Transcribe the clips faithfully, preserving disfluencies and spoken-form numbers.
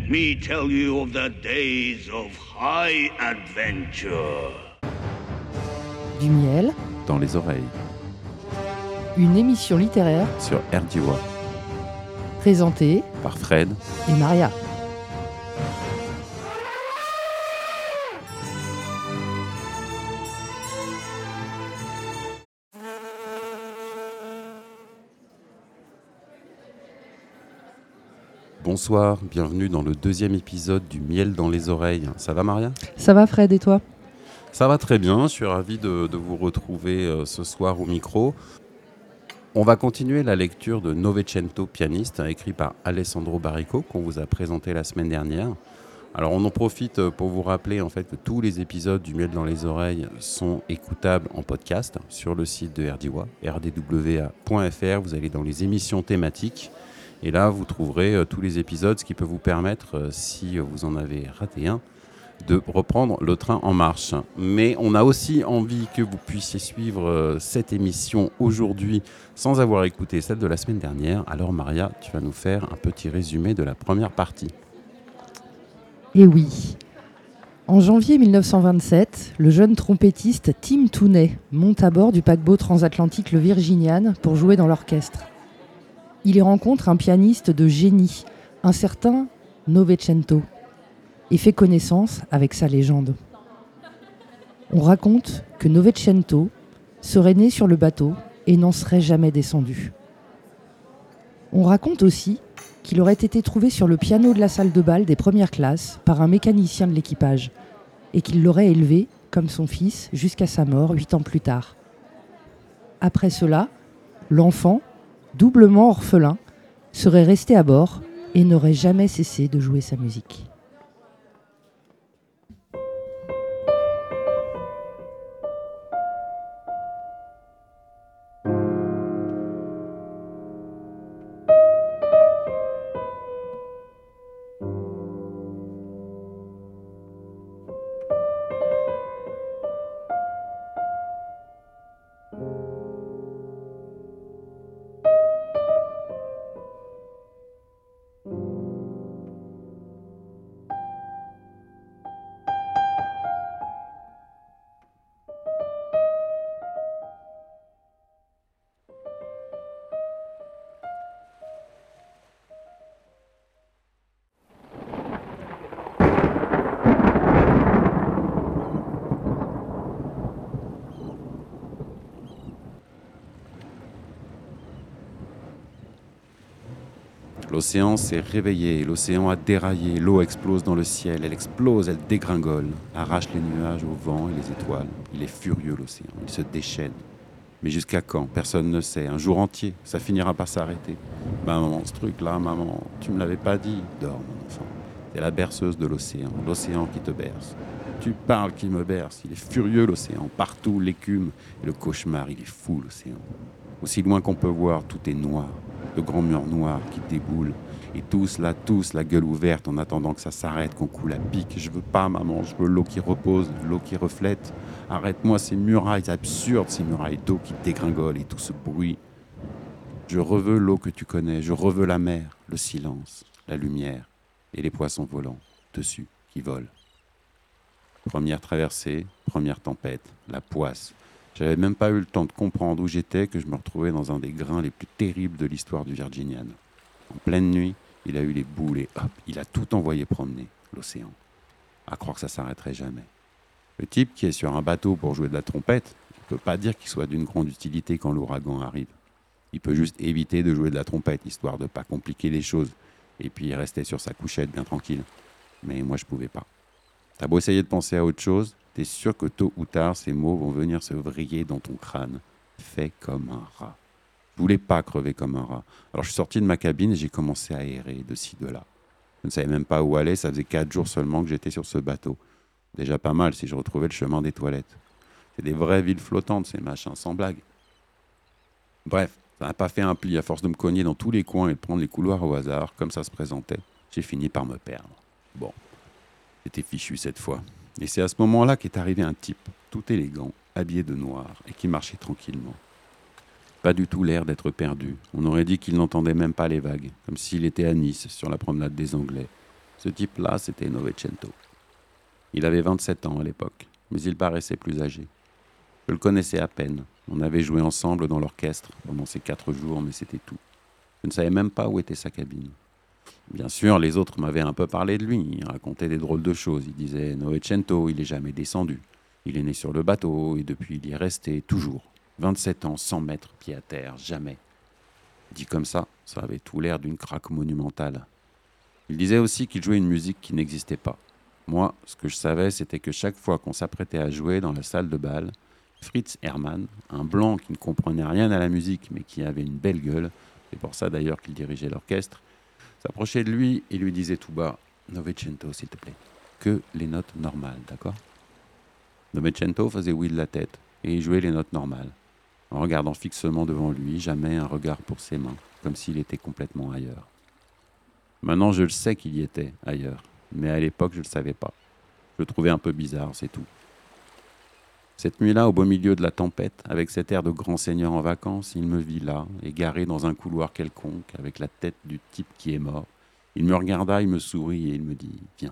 me tell you of the days of high adventure. Du miel dans les oreilles. Une émission littéraire sur Erdiwa. Présentée par Fred et Maria. Bonsoir, bienvenue dans le deuxième épisode du Miel dans les oreilles. Ça va Maria ? Ça va Fred et toi ? Ça va très bien, je suis ravi de, de vous retrouver euh, ce soir au micro. On va continuer la lecture de Novecento, pianiste, écrit par Alessandro Baricco, qu'on vous a présenté la semaine dernière. Alors on en profite pour vous rappeler en fait que tous les épisodes du Miel dans les oreilles sont écoutables en podcast sur le site de Erdiwa, r d w a point f r. Vous allez dans les émissions thématiques et là vous trouverez euh, tous les épisodes, ce qui peut vous permettre, euh, si vous en avez raté un, de reprendre le train en marche. Mais on a aussi envie que vous puissiez suivre euh, cette émission aujourd'hui sans avoir écouté celle de la semaine dernière. Alors Maria, tu vas nous faire un petit résumé de la première partie. Eh oui. En janvier mille neuf cent vingt-sept, le jeune trompettiste Tim Tooney monte à bord du paquebot transatlantique le Virginian pour jouer dans l'orchestre. Il y rencontre un pianiste de génie, un certain Novecento, et fait connaissance avec sa légende. On raconte que Novecento serait né sur le bateau et n'en serait jamais descendu. On raconte aussi qu'il aurait été trouvé sur le piano de la salle de bal des premières classes par un mécanicien de l'équipage et qu'il l'aurait élevé comme son fils jusqu'à sa mort huit ans plus tard. Après cela, l'enfant, doublement orphelin, serait resté à bord et n'aurait jamais cessé de jouer sa musique. L'océan s'est réveillé, l'océan a déraillé, l'eau explose dans le ciel, elle explose, elle dégringole, arrache les nuages au vent et les étoiles. Il est furieux l'océan, il se déchaîne. Mais jusqu'à quand ? Personne ne sait. Un jour entier, ça finira par s'arrêter. Ben maman, ce truc-là, maman, tu me l'avais pas dit. Dors mon enfant. C'est la berceuse de l'océan, l'océan qui te berce. Tu parles qui me berce, il est furieux l'océan, partout l'écume et le cauchemar, il est fou l'océan. Aussi loin qu'on peut voir, tout est noir, de grands murs noirs qui déboulent. Et tous là, tous la gueule ouverte en attendant que ça s'arrête, qu'on coule à pic. Je veux pas, maman, je veux l'eau qui repose, l'eau qui reflète. Arrête-moi ces murailles absurdes, ces murailles d'eau qui dégringolent et tout ce bruit. Je reveux l'eau que tu connais, je reveux la mer, le silence, la lumière et les poissons volants dessus qui volent. Première traversée, première tempête, la poisse. J'avais même pas eu le temps de comprendre où j'étais que je me retrouvais dans un des grains les plus terribles de l'histoire du Virginian. En pleine nuit, il a eu les boules et hop, il a tout envoyé promener, l'océan. À croire que ça s'arrêterait jamais. Le type qui est sur un bateau pour jouer de la trompette, on ne peut pas dire qu'il soit d'une grande utilité quand l'ouragan arrive. Il peut juste éviter de jouer de la trompette, histoire de pas compliquer les choses, et puis rester sur sa couchette bien tranquille. Mais moi je pouvais pas. T'as beau essayer de penser à autre chose, t'es sûr que tôt ou tard, ces mots vont venir se vriller dans ton crâne. Fais comme un rat. Je voulais pas crever comme un rat. Alors je suis sorti de ma cabine et j'ai commencé à errer de ci, de là. Je ne savais même pas où aller, ça faisait quatre jours seulement que j'étais sur ce bateau. Déjà pas mal si je retrouvais le chemin des toilettes. C'est des vraies villes flottantes, ces machins, sans blague. Bref, ça n'a pas fait un pli à force de me cogner dans tous les coins et de prendre les couloirs au hasard, comme ça se présentait. J'ai fini par me perdre. Bon, c'était fichu cette fois. Et c'est à ce moment-là qu'est arrivé un type, tout élégant, habillé de noir, et qui marchait tranquillement. Pas du tout l'air d'être perdu. On aurait dit qu'il n'entendait même pas les vagues, comme s'il était à Nice, sur la promenade des Anglais. Ce type-là, c'était Novecento. Il avait vingt-sept ans à l'époque, mais il paraissait plus âgé. Je le connaissais à peine. On avait joué ensemble dans l'orchestre pendant ces quatre jours, mais c'était tout. Je ne savais même pas où était sa cabine. Bien sûr, les autres m'avaient un peu parlé de lui. Ils racontaient des drôles de choses. Ils disaient « Novecento, il n'est jamais descendu. Il est né sur le bateau et depuis il y est resté toujours. vingt-sept ans sans mettre pied à terre, jamais. » Dit comme ça, ça avait tout l'air d'une craque monumentale. Il disait aussi qu'il jouait une musique qui n'existait pas. Moi, ce que je savais, c'était que chaque fois qu'on s'apprêtait à jouer dans la salle de bal, Fritz Hermann, un blanc qui ne comprenait rien à la musique mais qui avait une belle gueule, c'est pour ça d'ailleurs qu'il dirigeait l'orchestre, s'approchait de lui et lui disait tout bas « Novecento, s'il te plaît, que les notes normales, d'accord ?» Novecento faisait oui de la tête et il jouait les notes normales, en regardant fixement devant lui, jamais un regard pour ses mains, comme s'il était complètement ailleurs. Maintenant, je le sais qu'il y était, ailleurs, mais à l'époque, je ne le savais pas. Je le trouvais un peu bizarre, c'est tout. Cette nuit-là, au beau milieu de la tempête, avec cet air de grand seigneur en vacances, il me vit là, égaré dans un couloir quelconque, avec la tête du type qui est mort. Il me regarda, il me sourit et il me dit « Viens ».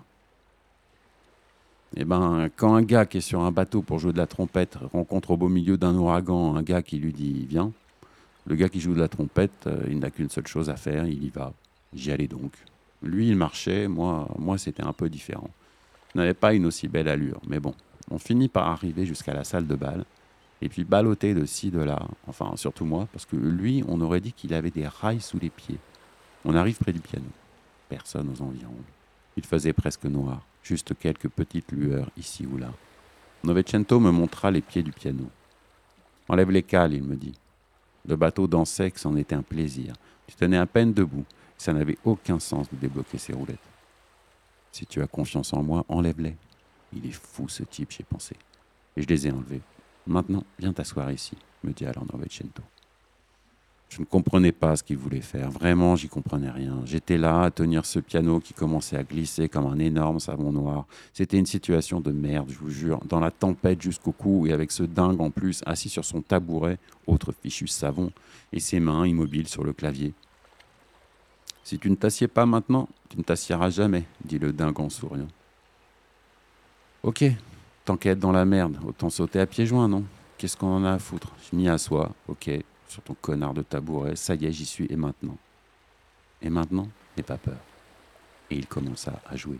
Eh ben, quand un gars qui est sur un bateau pour jouer de la trompette rencontre au beau milieu d'un ouragan un gars qui lui dit « Viens », le gars qui joue de la trompette, euh, il n'a qu'une seule chose à faire, il y va. J'y allais donc. Lui, il marchait, moi, moi c'était un peu différent. Je n'avais pas une aussi belle allure, mais bon. On finit par arriver jusqu'à la salle de bal, et puis balloter de ci, de là, enfin surtout moi, parce que lui, on aurait dit qu'il avait des rails sous les pieds. On arrive près du piano. Personne aux environs. Il faisait presque noir, juste quelques petites lueurs ici ou là. Novecento me montra les pieds du piano. « Enlève les cales, il me dit. » Le bateau dansait, que c'en était un plaisir. Tu tenais à peine debout, ça n'avait aucun sens de débloquer ses roulettes. « Si tu as confiance en moi, enlève-les. » Il est fou ce type, j'ai pensé. Et je les ai enlevés. Maintenant, viens t'asseoir ici, me dit alors Novecento. Je ne comprenais pas ce qu'il voulait faire. Vraiment, j'y comprenais rien. J'étais là à tenir ce piano qui commençait à glisser comme un énorme savon noir. C'était une situation de merde, je vous jure. Dans la tempête jusqu'au cou et avec ce dingue en plus assis sur son tabouret, autre fichu savon, et ses mains immobiles sur le clavier. « Si tu ne t'assieds pas maintenant, tu ne t'assieras jamais, dit le dingue en souriant. Ok, tant qu'à être dans la merde, autant sauter à pieds joints, non? Qu'est-ce qu'on en a à foutre? Je m'y assois, ok, sur ton connard de tabouret, ça y est, j'y suis, et maintenant? Et maintenant, n'aie pas peur. Et il commença à jouer.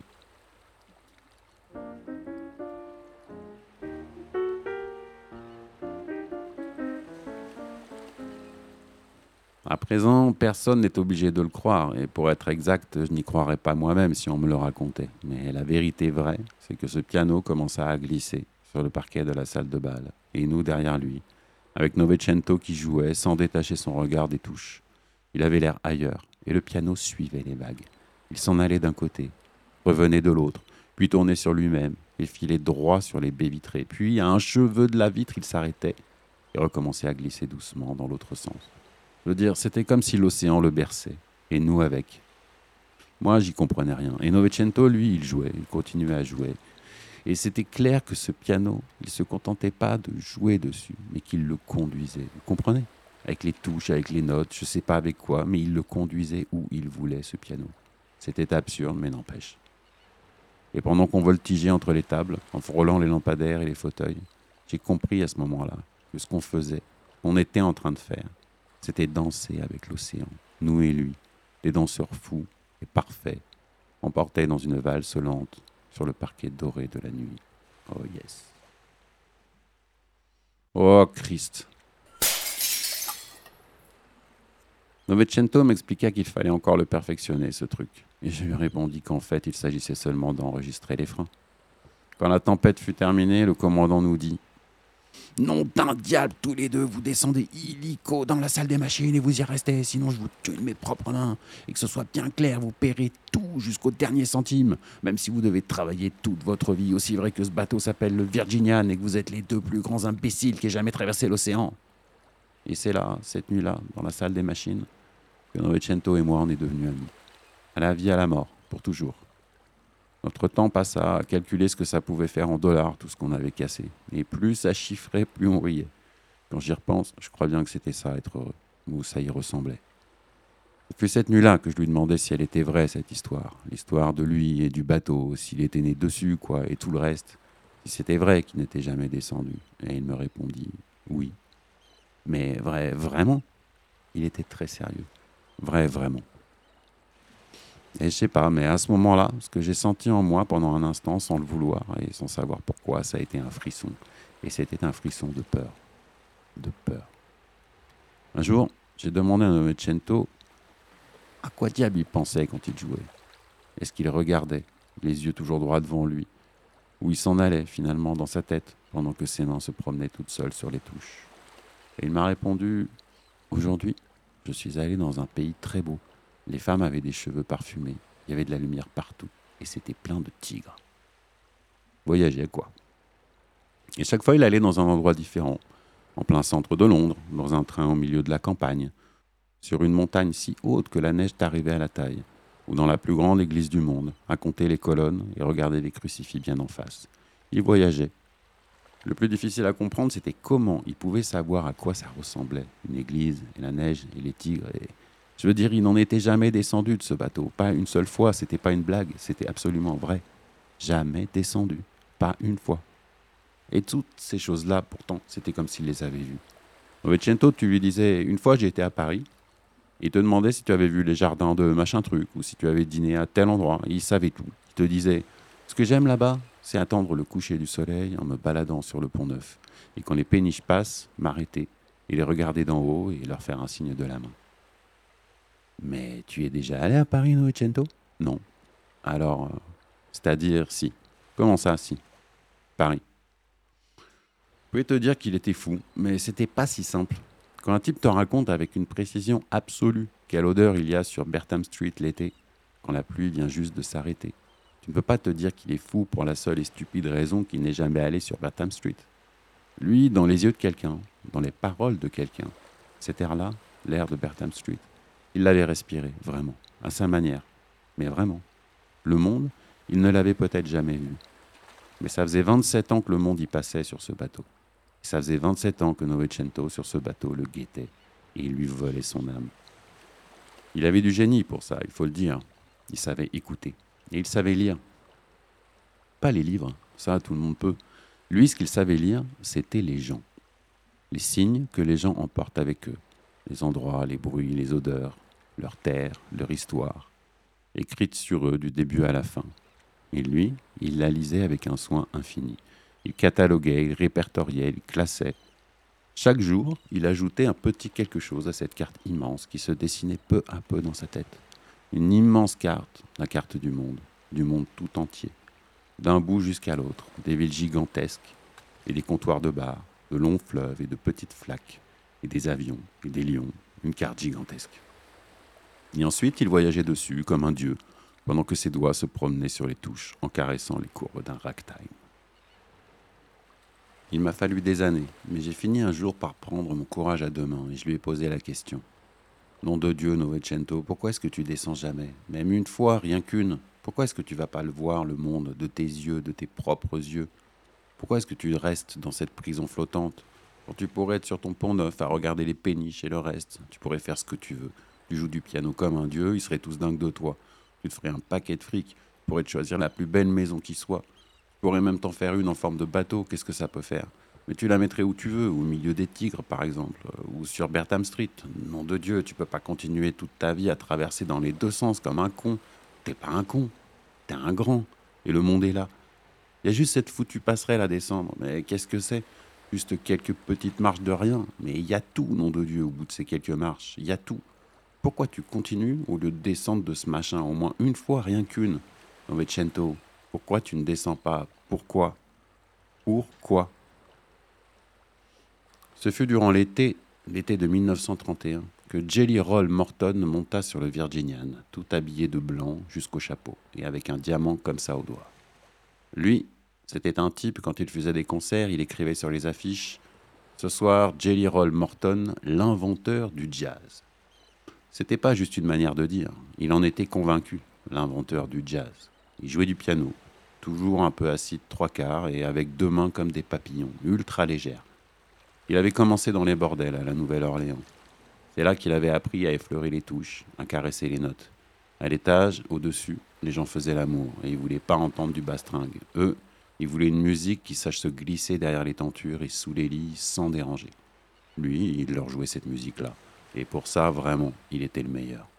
À présent, personne n'est obligé de le croire, et pour être exact, je n'y croirais pas moi-même si on me le racontait. Mais la vérité vraie, c'est que ce piano commença à glisser sur le parquet de la salle de bal, et nous derrière lui, avec Novecento qui jouait sans détacher son regard des touches. Il avait l'air ailleurs, et le piano suivait les vagues. Il s'en allait d'un côté, revenait de l'autre, puis tournait sur lui-même, et filait droit sur les baies vitrées. Puis, à un cheveu de la vitre, il s'arrêtait, et recommençait à glisser doucement dans l'autre sens. Je veux dire, c'était comme si l'océan le berçait, et nous avec. Moi, j'y comprenais rien. Et Novecento, lui, il jouait, il continuait à jouer. Et c'était clair que ce piano, il ne se contentait pas de jouer dessus, mais qu'il le conduisait. Vous comprenez? Avec les touches, avec les notes, je ne sais pas avec quoi, mais il le conduisait où il voulait, ce piano. C'était absurde, mais n'empêche. Et pendant qu'on voltigeait entre les tables, en frôlant les lampadaires et les fauteuils, j'ai compris à ce moment-là que ce qu'on faisait, qu'on était en train de faire, c'était danser avec l'océan, nous et lui, des danseurs fous et parfaits, emportés dans une valse lente sur le parquet doré de la nuit. Oh yes. Oh Christ. Novecento m'expliqua qu'il fallait encore le perfectionner, ce truc. Et je lui répondis qu'en fait, il s'agissait seulement d'enregistrer les freins. Quand la tempête fut terminée, le commandant nous dit « Nom d'un diable, tous les deux, vous descendez illico dans la salle des machines et vous y restez, sinon je vous tue de mes propres mains. Et que ce soit bien clair, vous paierez tout jusqu'au dernier centime, même si vous devez travailler toute votre vie, aussi vrai que ce bateau s'appelle le Virginian et que vous êtes les deux plus grands imbéciles qui aient jamais traversé l'océan. » Et c'est là, cette nuit-là, dans la salle des machines, que Novecento et moi on est devenus amis. À la vie, à la mort, pour toujours. Notre temps passa à calculer ce que ça pouvait faire en dollars, tout ce qu'on avait cassé. Et plus ça chiffrait, plus on riait. Quand j'y repense, je crois bien que c'était ça, être heureux. Ou ça y ressemblait. Ce fut cette nuit-là que je lui demandais si elle était vraie, cette histoire. L'histoire de lui et du bateau, s'il était né dessus, quoi, et tout le reste. Si c'était vrai qu'il n'était jamais descendu. Et il me répondit oui. Mais vrai, vraiment? Il était très sérieux. Vrai, vraiment. Et je sais pas, mais à ce moment-là, ce que j'ai senti en moi pendant un instant, sans le vouloir et sans savoir pourquoi, ça a été un frisson. Et c'était un frisson de peur. De peur. Un jour, j'ai demandé à Novecento à quoi diable il pensait quand il jouait. Est-ce qu'il regardait, les yeux toujours droits devant lui, ou il s'en allait finalement dans sa tête, pendant que ses mains se promenaient toutes seules sur les touches. Et il m'a répondu « Aujourd'hui, je suis allé dans un pays très beau. Les femmes avaient des cheveux parfumés, il y avait de la lumière partout, et c'était plein de tigres. » Voyager, quoi. Et chaque fois, il allait dans un endroit différent, en plein centre de Londres, dans un train au milieu de la campagne, sur une montagne si haute que la neige t'arrivait à la taille, ou dans la plus grande église du monde, à compter les colonnes et regarder les crucifix bien en face. Il voyageait. Le plus difficile à comprendre, c'était comment il pouvait savoir à quoi ça ressemblait, une église, et la neige, et les tigres. Et... Je veux dire, il n'en était jamais descendu de ce bateau. Pas une seule fois, c'était pas une blague, c'était absolument vrai. Jamais descendu. Pas une fois. Et toutes ces choses-là, pourtant, c'était comme s'il les avait vues. Novecento, tu lui disais, une fois j'ai été à Paris, il te demandait si tu avais vu les jardins de machin truc, ou si tu avais dîné à tel endroit, il savait tout. Il te disait, ce que j'aime là-bas, c'est attendre le coucher du soleil en me baladant sur le pont Neuf, et quand les péniches passent, m'arrêter, et les regarder d'en haut, et leur faire un signe de la main. Mais tu es déjà allé à Paris, Novecento ? Non. Alors, euh, c'est-à-dire si. Comment ça, si ? Paris. Je pouvais te dire qu'il était fou, mais c'était pas si simple. Quand un type te raconte avec une précision absolue quelle odeur il y a sur Bertham Street l'été, quand la pluie vient juste de s'arrêter, tu ne peux pas te dire qu'il est fou pour la seule et stupide raison qu'il n'est jamais allé sur Bertham Street. Lui, dans les yeux de quelqu'un, dans les paroles de quelqu'un, cet air-là, l'air de Bertham Street, il l'avait respiré, vraiment, à sa manière, mais vraiment. Le monde, il ne l'avait peut-être jamais vu. Mais ça faisait vingt-sept ans que le monde y passait sur ce bateau. Et ça faisait vingt-sept ans que Novecento, sur ce bateau, le guettait, et il lui volait son âme. Il avait du génie pour ça, il faut le dire. Il savait écouter, et il savait lire. Pas les livres, ça tout le monde peut. Lui, ce qu'il savait lire, c'était les gens. Les signes que les gens emportent avec eux. Les endroits, les bruits, les odeurs, leur terre, leur histoire, écrite sur eux du début à la fin. Et lui, il la lisait avec un soin infini. Il cataloguait, il répertoriait, il classait. Chaque jour, il ajoutait un petit quelque chose à cette carte immense qui se dessinait peu à peu dans sa tête. Une immense carte, la carte du monde, du monde tout entier. D'un bout jusqu'à l'autre, des villes gigantesques et des comptoirs de bar, de longs fleuves et de petites flaques, et des avions et des lions, une carte gigantesque. Et ensuite, il voyageait dessus comme un dieu, pendant que ses doigts se promenaient sur les touches en caressant les courbes d'un ragtime. Il m'a fallu des années, mais j'ai fini un jour par prendre mon courage à deux mains et je lui ai posé la question. Nom de Dieu, Novecento, pourquoi est-ce que tu descends jamais ? Même une fois, rien qu'une. Pourquoi est-ce que tu vas pas le voir, le monde, de tes yeux, de tes propres yeux ? Pourquoi est-ce que tu restes dans cette prison flottante ? Quand tu pourrais être sur ton pont Neuf à regarder les péniches et le reste, tu pourrais faire ce que tu veux. Tu joues du piano comme un dieu, ils seraient tous dingues de toi. Tu te ferais un paquet de fric, tu pourrais te choisir la plus belle maison qui soit. Tu pourrais même t'en faire une en forme de bateau, qu'est-ce que ça peut faire ? Mais tu la mettrais où tu veux, au milieu des tigres par exemple, ou sur Bertham Street. Nom de Dieu, tu peux pas continuer toute ta vie à traverser dans les deux sens comme un con. T'es pas un con, t'es un grand, et le monde est là. Il y a juste cette foutue passerelle à descendre, mais qu'est-ce que c'est ? Juste quelques petites marches de rien, mais il y a tout, nom de Dieu, au bout de ces quelques marches, il y a tout. Pourquoi tu continues au lieu de descendre de ce machin au moins une fois, rien qu'une ? Novecento, pourquoi tu ne descends pas ? Pourquoi ? Pourquoi ? Ce fut durant l'été, l'été de mille neuf cent trente et un, que Jelly Roll Morton monta sur le Virginian, tout habillé de blanc jusqu'au chapeau, et avec un diamant comme ça au doigt. Lui, c'était un type, quand il faisait des concerts, il écrivait sur les affiches « Ce soir, Jelly Roll Morton, l'inventeur du jazz ». C'était pas juste une manière de dire, il en était convaincu, l'inventeur du jazz. Il jouait du piano, toujours un peu assis de trois quarts et avec deux mains comme des papillons, ultra légères. Il avait commencé dans les bordels à la Nouvelle-Orléans. C'est là qu'il avait appris à effleurer les touches, à caresser les notes. À l'étage, au-dessus, les gens faisaient l'amour et ils voulaient pas entendre du bastringue. Eux, ils voulaient une musique qui sache se glisser derrière les tentures et sous les lits sans déranger. Lui, il leur jouait cette musique-là. Et pour ça, vraiment, il était le meilleur.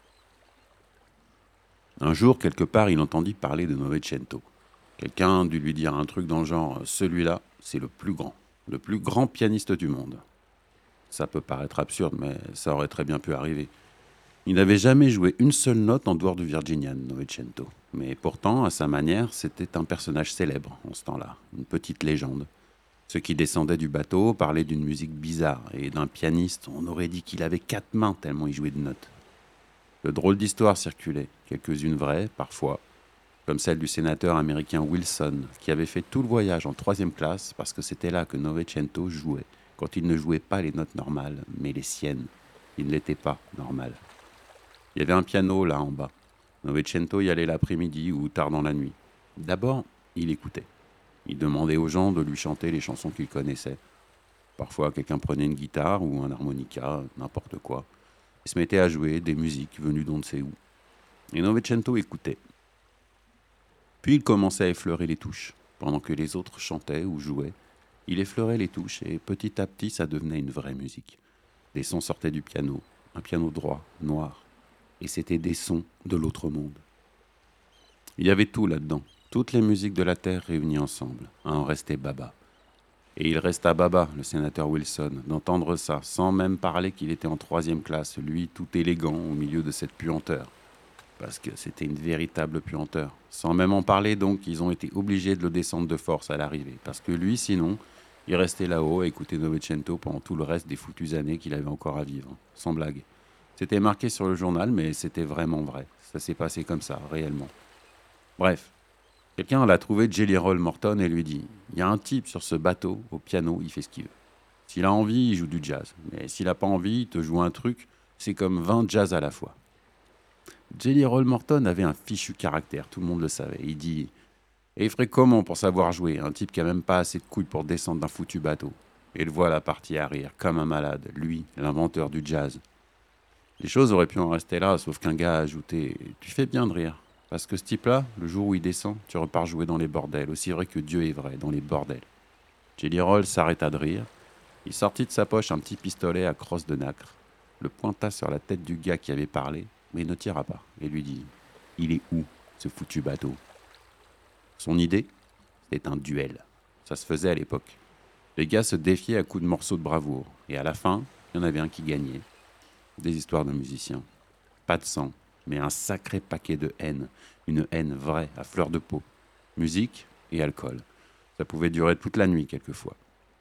Un jour, quelque part, il entendit parler de Novecento. Quelqu'un dut lui dire un truc dans le genre « Celui-là, c'est le plus grand, le plus grand pianiste du monde ». Ça peut paraître absurde, mais ça aurait très bien pu arriver. Il n'avait jamais joué une seule note en dehors du Virginian, Novecento. Mais pourtant, à sa manière, c'était un personnage célèbre en ce temps-là, une petite légende. Ceux qui descendaient du bateau parlaient d'une musique bizarre, et d'un pianiste, on aurait dit qu'il avait quatre mains tellement il jouait de notes. De drôles d'histoires circulaient, quelques-unes vraies, parfois, comme celle du sénateur américain Wilson, qui avait fait tout le voyage en troisième classe parce que c'était là que Novecento jouait, quand il ne jouait pas les notes normales, mais les siennes. Il ne l'était pas normal. Il y avait un piano là en bas. Novecento y allait l'après-midi ou tard dans la nuit. D'abord, il écoutait. Il demandait aux gens de lui chanter les chansons qu'il connaissait. Parfois, quelqu'un prenait une guitare ou un harmonica, n'importe quoi. Il se mettait à jouer des musiques venues d'on ne sait où. Et Novecento écoutait. Puis il commençait à effleurer les touches. Pendant que les autres chantaient ou jouaient, il effleurait les touches et petit à petit, ça devenait une vraie musique. Des sons sortaient du piano, un piano droit, noir. Et c'était des sons de l'autre monde. Il y avait tout là-dedans, toutes les musiques de la Terre réunies ensemble. À en rester baba. Et il resta baba, le sénateur Wilson, d'entendre ça, sans même parler qu'il était en troisième classe, lui tout élégant au milieu de cette puanteur. Parce que c'était une véritable puanteur. Sans même en parler donc, ils ont été obligés de le descendre de force à l'arrivée. Parce que lui, sinon, il restait là-haut à écouter Novecento pendant tout le reste des foutues années qu'il avait encore à vivre. Sans blague. C'était marqué sur le journal, mais c'était vraiment vrai. Ça s'est passé comme ça, réellement. Bref, quelqu'un l'a trouvé Jelly Roll Morton et lui dit « Il y a un type sur ce bateau, au piano, il fait ce qu'il veut. S'il a envie, il joue du jazz. Mais s'il n'a pas envie, il te joue un truc, c'est comme vingt jazz à la fois. » Jelly Roll Morton avait un fichu caractère, tout le monde le savait. Il dit « Et il ferait comment pour savoir jouer, un type qui a même pas assez de couilles pour descendre d'un foutu bateau ?» Et le voilà parti à rire, comme un malade, lui, l'inventeur du jazz. Les choses auraient pu en rester là, sauf qu'un gars a ajouté « Tu fais bien de rire, parce que ce type-là, le jour où il descend, tu repars jouer dans les bordels, aussi vrai que Dieu est vrai, dans les bordels. » Jelly Roll s'arrêta de rire. Il sortit de sa poche un petit pistolet à crosse de nacre, le pointa sur la tête du gars qui avait parlé, mais il ne tira pas, et lui dit « Il est où, ce foutu bateau ?» Son idée, c'était un duel. Ça se faisait à l'époque. Les gars se défiaient à coups de morceaux de bravoure, et à la fin, il y en avait un qui gagnait. Des histoires de musiciens. Pas de sang, mais un sacré paquet de haine. Une haine vraie, à fleur de peau. Musique et alcool. Ça pouvait durer toute la nuit, quelquefois.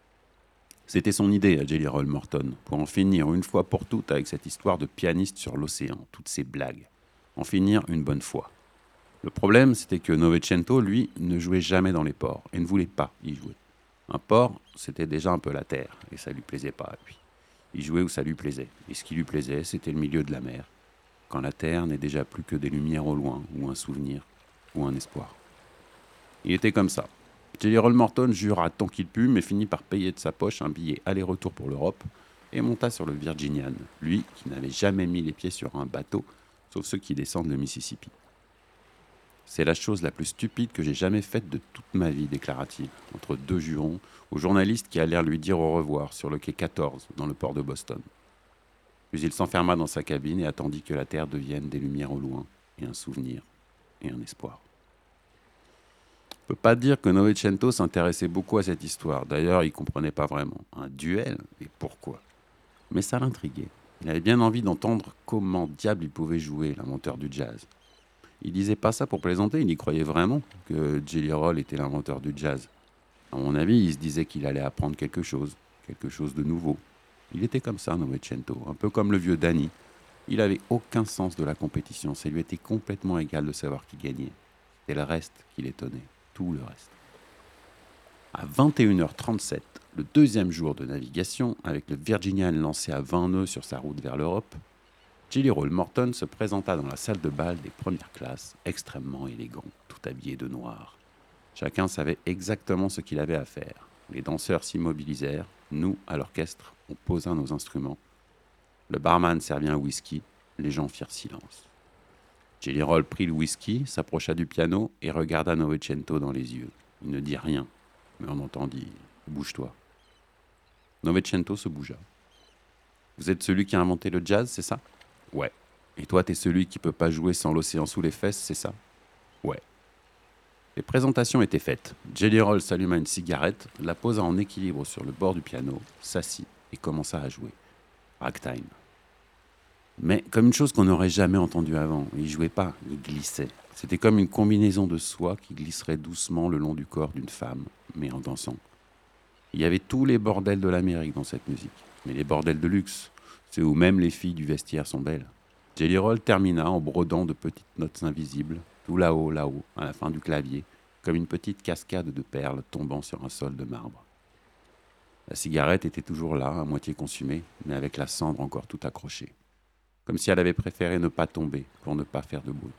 C'était son idée à Jelly Roll Morton, pour en finir une fois pour toutes avec cette histoire de pianiste sur l'océan, toutes ces blagues. En finir une bonne fois. Le problème, c'était que Novecento, lui, ne jouait jamais dans les ports, et ne voulait pas y jouer. Un port, c'était déjà un peu la terre, et ça lui plaisait pas, lui. Il jouait où ça lui plaisait. Et ce qui lui plaisait, c'était le milieu de la mer. Quand la terre n'est déjà plus que des lumières au loin, ou un souvenir, ou un espoir. Il était comme ça. Jelly Roll Morton jura tant qu'il put, mais finit par payer de sa poche un billet aller-retour pour l'Europe, et monta sur le Virginian, lui qui n'avait jamais mis les pieds sur un bateau, sauf ceux qui descendent le Mississippi. C'est la chose la plus stupide que j'ai jamais faite de toute ma vie, déclara-t-il, entre deux jurons, au journaliste qui allèrent lui dire au revoir sur le quai quatorze, dans le port de Boston. Puis il s'enferma dans sa cabine et attendit que la terre devienne des lumières au loin, et un souvenir, et un espoir. On ne peut pas dire que Novecento s'intéressait beaucoup à cette histoire. D'ailleurs, il ne comprenait pas vraiment. Un duel ? Et pourquoi ? Mais ça l'intriguait. Il avait bien envie d'entendre comment diable il pouvait jouer, l'inventeur du jazz. Il disait pas ça pour plaisanter, il y croyait vraiment que Jelly Roll était l'inventeur du jazz. À mon avis, il se disait qu'il allait apprendre quelque chose, quelque chose de nouveau. Il était comme ça, Novecento, un peu comme le vieux Danny. Il avait aucun sens de la compétition, ça lui était complètement égal de savoir qui gagnait. C'était le reste qui l'étonnait, tout le reste. À vingt et une heures trente-sept, le deuxième jour de navigation, avec le Virginian lancé à vingt nœuds sur sa route vers l'Europe, Jelly Roll Morton se présenta dans la salle de bal des premières classes, extrêmement élégant, tout habillé de noir. Chacun savait exactement ce qu'il avait à faire. Les danseurs s'immobilisèrent, nous, à l'orchestre, on posa nos instruments. Le barman servit un whisky. Les gens firent silence. Jelly Roll prit le whisky, s'approcha du piano et regarda Novecento dans les yeux. Il ne dit rien, mais on entendit « Bouge-toi ». Novecento se bougea. « Vous êtes celui qui a inventé le jazz, c'est ça ?»« Ouais. »« Et toi, t'es celui qui peut pas jouer sans l'océan sous les fesses, c'est ça ?»« Ouais. » Les présentations étaient faites. Jelly Roll s'alluma une cigarette, la posa en équilibre sur le bord du piano, s'assit et commença à jouer. Ragtime. Mais comme une chose qu'on n'aurait jamais entendue avant. Il jouait pas, il glissait. C'était comme une combinaison de soie qui glisserait doucement le long du corps d'une femme, mais en dansant. Il y avait tous les bordels de l'Amérique dans cette musique, mais les bordels de luxe, c'est où même les filles du vestiaire sont belles. Jelly Roll termina en brodant de petites notes invisibles, tout là-haut, là-haut, à la fin du clavier, comme une petite cascade de perles tombant sur un sol de marbre. La cigarette était toujours là, à moitié consumée, mais avec la cendre encore tout accrochée. Comme si elle avait préféré ne pas tomber, pour ne pas faire de bruit.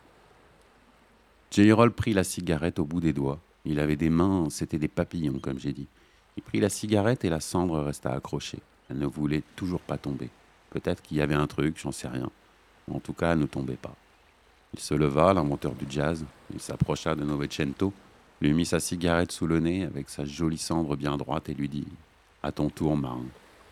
Jelly Roll prit la cigarette au bout des doigts. Il avait des mains, c'était des papillons, comme j'ai dit. Il prit la cigarette et la cendre resta accrochée. Elle ne voulait toujours pas tomber. Peut-être qu'il y avait un truc, j'en sais rien. En tout cas, elle ne tombait pas. Il se leva, l'inventeur du jazz. Il s'approcha de Novecento, lui mit sa cigarette sous le nez avec sa jolie cendre bien droite et lui dit « À ton tour, marin ».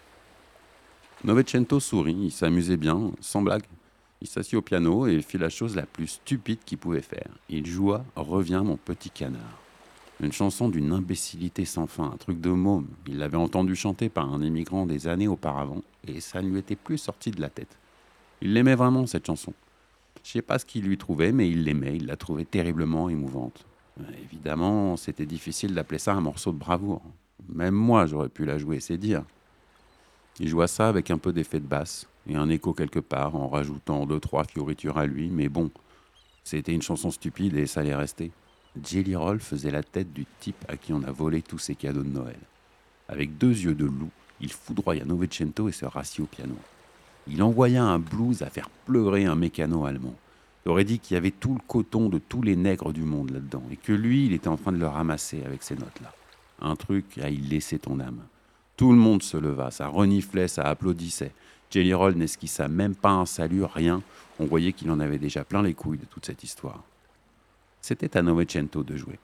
Novecento sourit, il s'amusait bien, sans blague. Il s'assit au piano et fit la chose la plus stupide qu'il pouvait faire. Il joua « Reviens mon petit canard ». Une chanson d'une imbécilité sans fin, un truc de môme. Il l'avait entendu chanter par un émigrant des années auparavant et ça ne lui était plus sorti de la tête. Il l'aimait vraiment, cette chanson. Je ne sais pas ce qu'il lui trouvait, mais il l'aimait, il la trouvait terriblement émouvante. Évidemment, c'était difficile d'appeler ça un morceau de bravoure. Même moi, j'aurais pu la jouer, c'est dire. Il joua ça avec un peu d'effet de basse et un écho quelque part, en rajoutant deux, trois fioritures à lui, mais bon, c'était une chanson stupide et ça allait rester. Jelly Roll faisait la tête du type à qui on a volé tous ses cadeaux de Noël. Avec deux yeux de loup, il foudroya Novecento et se rassit au piano. Il envoya un blues à faire pleurer un mécano allemand. Il aurait dit qu'il y avait tout le coton de tous les nègres du monde là-dedans et que lui, il était en train de le ramasser avec ces notes-là. Un truc à y laisser ton âme. Tout le monde se leva, ça reniflait, ça applaudissait. Jelly Roll n'esquissa même pas un salut, rien. On voyait qu'il en avait déjà plein les couilles de toute cette histoire. C'était à Novecento de jouer.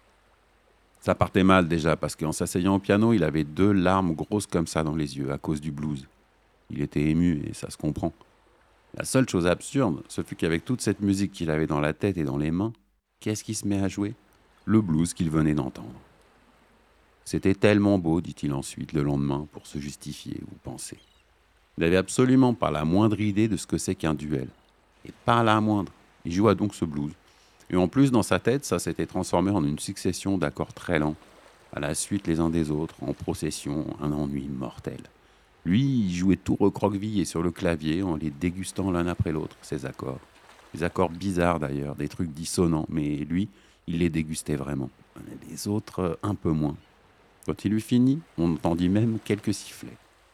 Ça partait mal déjà, parce qu'en s'asseyant au piano, il avait deux larmes grosses comme ça dans les yeux, à cause du blues. Il était ému, et ça se comprend. La seule chose absurde, ce fut qu'avec toute cette musique qu'il avait dans la tête et dans les mains, qu'est-ce qui se met à jouer ? Le blues qu'il venait d'entendre. C'était tellement beau, dit-il ensuite, le lendemain, pour se justifier, vous pensez. Il n'avait absolument pas la moindre idée de ce que c'est qu'un duel. Et pas la moindre. Il joua donc ce blues. Et en plus, dans sa tête, ça s'était transformé en une succession d'accords très lents, à la suite les uns des autres, en procession, un ennui mortel. Lui, il jouait tout recroquevillé sur le clavier en les dégustant l'un après l'autre, ces accords. Des accords bizarres d'ailleurs, des trucs dissonants, mais lui, il les dégustait vraiment. Les autres, un peu moins. Quand il eut fini, on entendit même quelques sifflets.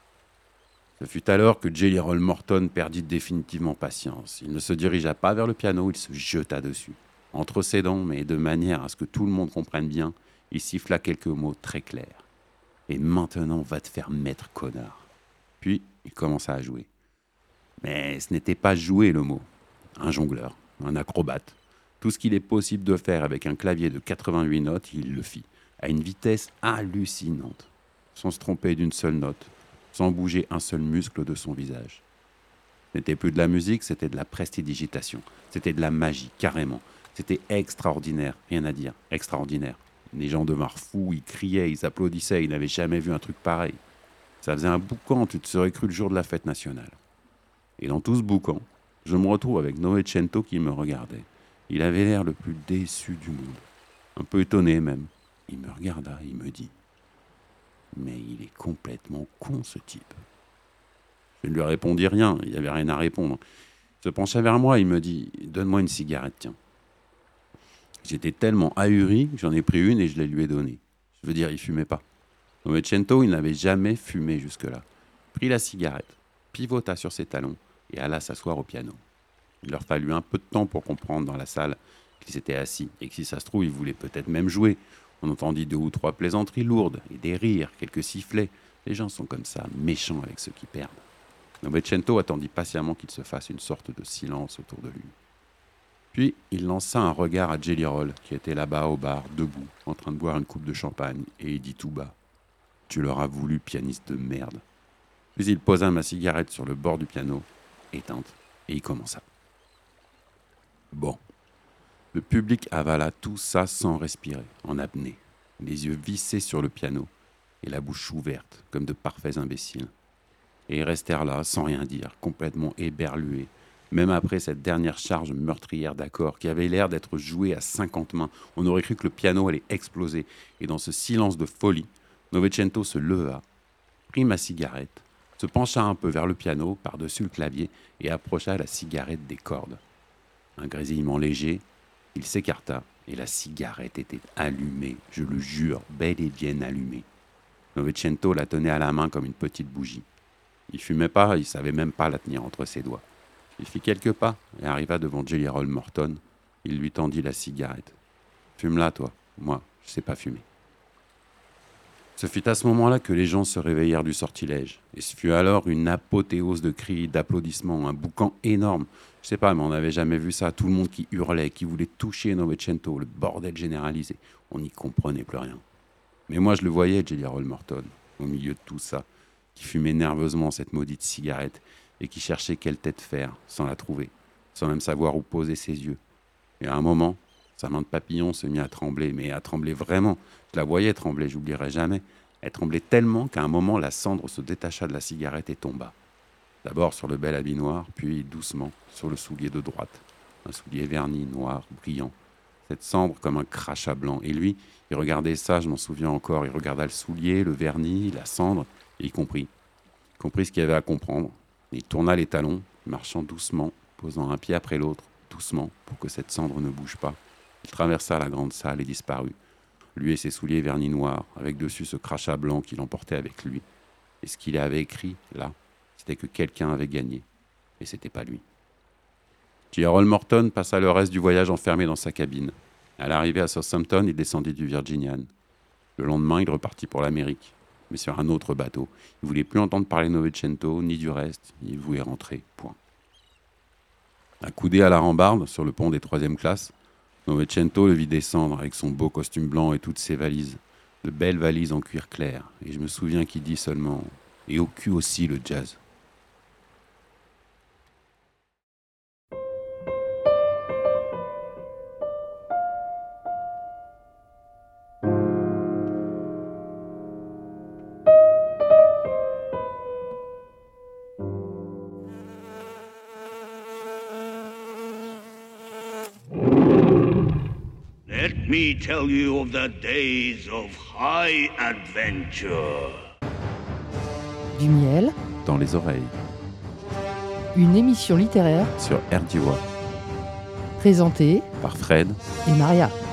Ce fut alors que Jelly Roll Morton perdit définitivement patience. Il ne se dirigea pas vers le piano, il se jeta dessus. Entre ses dents, mais de manière à ce que tout le monde comprenne bien, il siffla quelques mots très clairs. « Et maintenant, va te faire mettre, connard !» Puis, il commença à jouer. Mais ce n'était pas jouer le mot. Un jongleur, un acrobate. Tout ce qu'il est possible de faire avec un clavier de quatre-vingt-huit notes, il le fit, à une vitesse hallucinante, sans se tromper d'une seule note, sans bouger un seul muscle de son visage. Ce n'était plus de la musique, c'était de la prestidigitation. C'était de la magie, carrément. C'était extraordinaire, rien à dire, extraordinaire. Les gens devinrent fous, ils criaient, ils applaudissaient, ils n'avaient jamais vu un truc pareil. Ça faisait un boucan, tu te serais cru le jour de la fête nationale. Et dans tout ce boucan, je me retrouve avec Novecento qui me regardait. Il avait l'air le plus déçu du monde, un peu étonné même. Il me regarda, il me dit « Mais il est complètement con ce type ». Je ne lui répondis rien, il n'y avait rien à répondre. Il se pencha vers moi, il me dit « Donne-moi une cigarette, tiens ». J'étais tellement ahuri que j'en ai pris une et je la lui ai donnée. Je veux dire, il fumait pas. Novecento, il n'avait jamais fumé jusque-là. Il prit la cigarette, pivota sur ses talons et alla s'asseoir au piano. Il leur fallut un peu de temps pour comprendre dans la salle qu'ils s'étaient assis et que si ça se trouve, ils voulaient peut-être même jouer. On entendit deux ou trois plaisanteries lourdes et des rires, quelques sifflets. Les gens sont comme ça, méchants avec ceux qui perdent. Novecento attendit patiemment qu'il se fasse une sorte de silence autour de lui. Puis, il lança un regard à Jelly Roll, qui était là-bas au bar, debout, en train de boire une coupe de champagne, et il dit tout bas « Tu l'auras voulu, pianiste de merde ». Puis il posa ma cigarette sur le bord du piano, éteinte, et il commença. Bon. Le public avala tout ça sans respirer, en apnée, les yeux vissés sur le piano, et la bouche ouverte, comme de parfaits imbéciles. Et ils restèrent là, sans rien dire, complètement éberlués, même après cette dernière charge meurtrière d'accords qui avait l'air d'être jouée à cinquante mains. On aurait cru que le piano allait exploser. Et dans ce silence de folie, Novecento se leva, prit ma cigarette, se pencha un peu vers le piano, par-dessus le clavier, et approcha la cigarette des cordes. Un grésillement léger, il s'écarta, et la cigarette était allumée, je le jure, bel et bien allumée. Novecento la tenait à la main comme une petite bougie. Il fumait pas, il savait même pas la tenir entre ses doigts. Il fit quelques pas et arriva devant Jelly Roll Morton. Il lui tendit la cigarette. « Fume-la, toi. Moi, je sais pas fumer. » Ce fut à ce moment-là que les gens se réveillèrent du sortilège. Et ce fut alors une apothéose de cris, d'applaudissements, un boucan énorme. Je sais pas, mais on n'avait jamais vu ça. Tout le monde qui hurlait, qui voulait toucher Novecento, le bordel généralisé. On n'y comprenait plus rien. Mais moi, je le voyais, Jelly Roll Morton, au milieu de tout ça, qui fumait nerveusement cette maudite cigarette et qui cherchait quelle tête faire, sans la trouver, sans même savoir où poser ses yeux. Et à un moment, sa main de papillon se mit à trembler, mais à trembler vraiment. Je la voyais trembler, j'oublierai jamais. Elle tremblait tellement qu'à un moment, la cendre se détacha de la cigarette et tomba. D'abord sur le bel habit noir, puis doucement sur le soulier de droite. Un soulier verni, noir, brillant. Cette cendre comme un crachat blanc. Et lui, il regardait ça, je m'en souviens encore. Il regarda le soulier, le vernis, la cendre, et il comprit. Il comprit ce qu'il y avait à comprendre. Il tourna les talons, marchant doucement, posant un pied après l'autre, doucement, pour que cette cendre ne bouge pas. Il traversa la grande salle et disparut. Lui et ses souliers vernis noirs, avec dessus ce crachat blanc qu'il emportait avec lui. Et ce qu'il avait écrit, là, c'était que quelqu'un avait gagné. Et c'était pas lui. Jelly Roll Morton passa le reste du voyage enfermé dans sa cabine. À l'arrivée à Southampton, il descendit du Virginian. Le lendemain, il repartit pour l'Amérique, mais sur un autre bateau. Il ne voulait plus entendre parler de Novecento, ni du reste. Il voulait rentrer, point. Accoudé à la rambarde, sur le pont des troisième classes, Novecento le vit descendre avec son beau costume blanc et toutes ses valises, de belles valises en cuir clair. Et je me souviens qu'il dit seulement « Et au cul aussi le jazz ». Let me tell you of the days of high adventure. Du miel, Dans les oreilles, une émission littéraire sur R D W A, présentée par Fred et Maria.